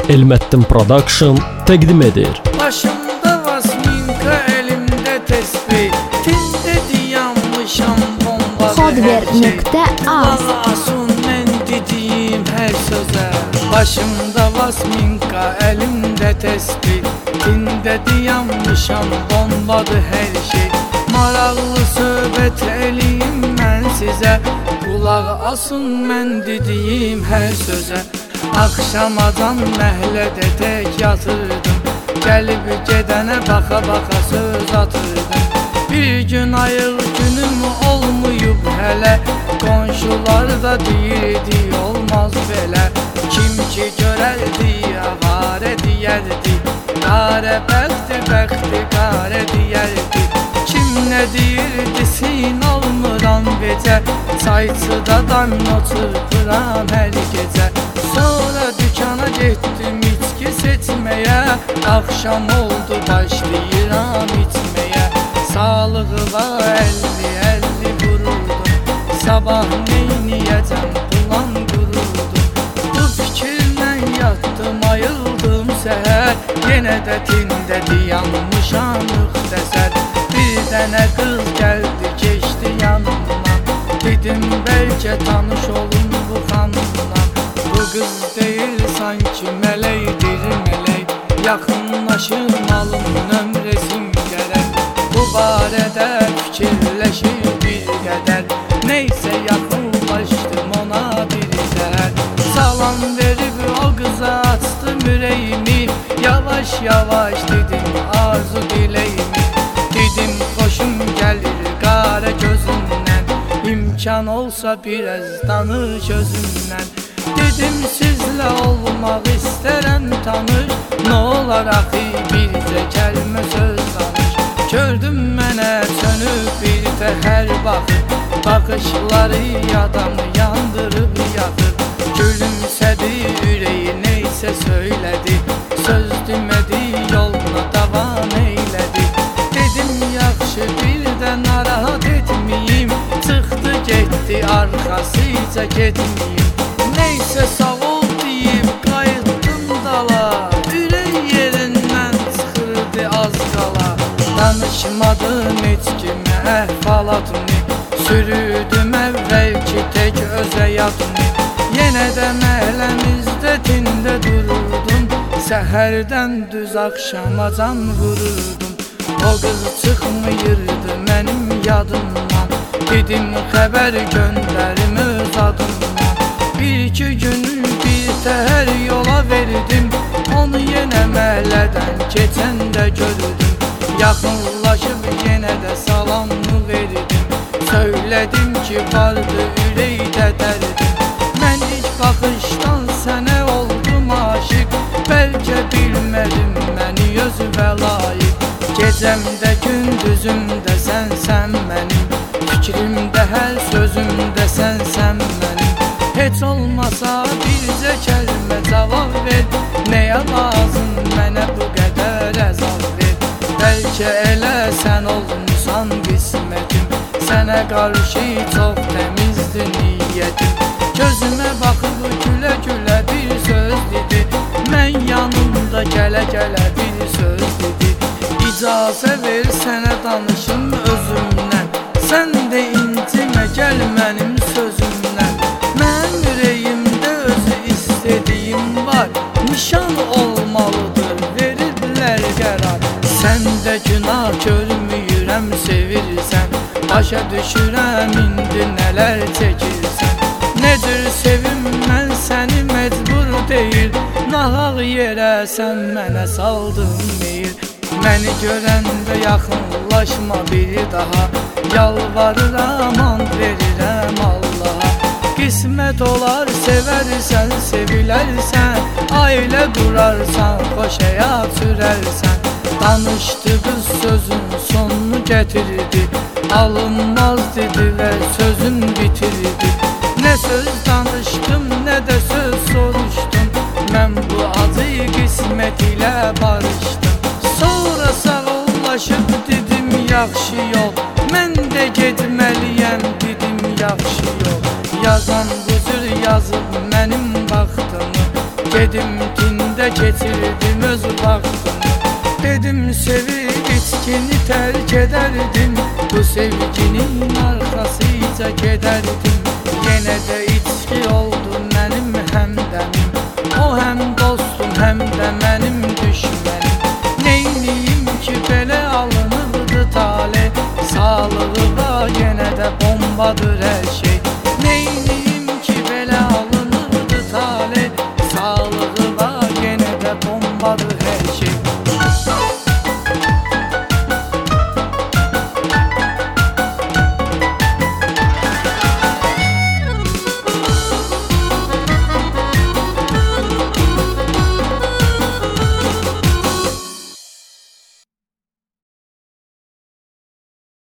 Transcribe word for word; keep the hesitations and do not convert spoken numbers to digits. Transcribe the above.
Elmettin Production təqdim edir. Başımda vasminka, elimdə tesbih, tində dayanmışam bombalı Hardware nöqtə az. Asun mən dediyim hər sözə. Başımda vasminka, elimdə tesbih, tində dayanmışam bombalı hər şey. Maraqlı söhbət eləyim mən sizə, qulaq asın mən dediyim hər sözə. Akşamadan məhlədə tək yatırdım, gəlib gedənə baxa-baxa söz atırdım. Bir gün ayıl günüm olmayıb hələ, qonşular da deyirdi olmaz belə. Kim ki görərdi avarə deyərdi, qarə bəxti bəxti qarə deyərdi. Kim nə deyirdi sin almıram becə, çayçıda damla çırpıram hər gecə. Sonra dükana getdim içki seçməyə, axşam oldu başlayıram içməyə. Sağlığa əlli əlli vururdum, sabah neyniyəcəm bulan qururdum. Bu fikirlə yatdım ayıldım səhər, yenə də tində dayanmışam müxtəsər. Bir dənə qız gəldi keçdi yanımdan, dedim bəlkə tanış olun bu xanımla. Bu qız deyil sanki mələkdir mələk, yaxınlaşmalım nömrəsim gərək. Bu barədə fikirləşir bir qədər, neysə yaxınlaşdım ona bir səhər. Salam verib o qıza açdım ürəyimi, yavaş yavaş dedim arzu diləyimi. Dedim xoşum gəlir qara gözündən, imkan olsa biraz danış özündən. Dedim sizlə olmaq istərəm tanış, nə olar axı bircə kəlmə söz danış. Gördüm mənə sönüb bir təhər baxır, baxışları adamı yandırıb yaxır. Gülümsədi ürəyi neysə söylədi, söz demədi yoluna davam eylədi. Dedim yaxşı bir də narahat etməyim, çıxdı getdi arxasıca getməyim. Neysə sağ ol deyib qayıtdım dala, ürək yerindən çıxırdı az qala. Danışmadım heç kimə əhvalatını, sürüdüm əvvəlki tək öz həyatını. Yenə də məhəlləmizdə tində dururdum, səhərdən düz axşama can vururdum. O qız çıxmıyırdı mənim yadımdan, dedim xəbər göndərim öz adımdan. Bir-iki gün bir təhər yola verdim, onu yenə məhəllədən keçəndə gördüm. Yaxınlaşıb yenə də salamını verdim, söylədim ki vardı ürəkdə dərdim. Mən ilk baxışdan sənə oldum aşiq, bəlkə bilmədim məni özümə layiq. Gecəmdə gündüzümdə sənsən mənim, fikrimdə hər sözümdə sənsən mənim. Heç olmasa bircə kəlmə cavab ver, nəyə lazım mənə bu qədər əzab ver. Bəlkə elə sən olmusan qismətim, sənə qarşı çox təmizdir niyyətim. Gözümə baxıb gülə-gülə bir söz dedi, mən yanımda gələ-gələ bir söz dedi. İcazə ver sənə danışım özümdən, sən də incimə gəl mənim sözümdən. Mənim ürəyimdə özü istədiyim var, nişan olmalıdır verirlər qərar. Sən də günah görmüyürəm sevirsən, başa düşürəm indi nələr çəkirsən. Necür sevim mən səni məcbur deyil, nahaq yerə sən mənə saldın meyil. Məni görəndə yaxınlaşma biri daha, yalvarıram and verirəm Allaha. Qismət olar sevərsən, sevilərsən, ailə qurarsan, xoş həyat sürərsən. Danışdı qız sözün sonunu gətirdi, alınmaz dedi və sözün bitirdi. Nə söz danışdım, nə də söz soruşdum, mən bu acı qismət ilə barışdım. Sonra sağollaşıb dedim yaxşı yol, mən də getməliyəm dedim yaxşı yol. Yazan bu cür yazıb mənim vaxtımı, gedim tində Sende keçirdim öz vaxtımı. Dedim sevib içkini tərk edərdim, bu sevginin arxasıca gedərdim. Yenə də içki oldu mənim həmdəmim, o həm dostum həm də mənim düşmənim. Neyniyim ki belə alınırdı tale, sağlığı da yenə də bombadır hər şey. Neyniyim